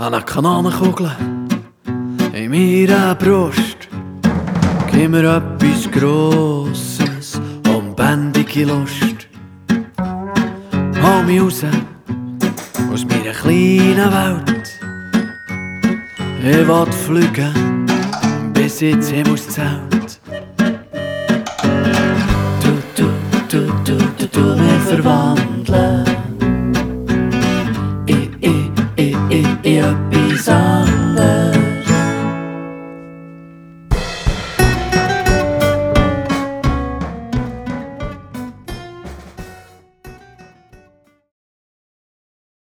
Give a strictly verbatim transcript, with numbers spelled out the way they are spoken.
An eine Kanonenkugel in meiner Brust. Gib mir etwas Grosses, unbändige Lust. Hol mich raus aus meiner kleinen Welt. Ich will fliegen bis ins Himmelszelt. Du, du, du, du, du, du mich verwandeln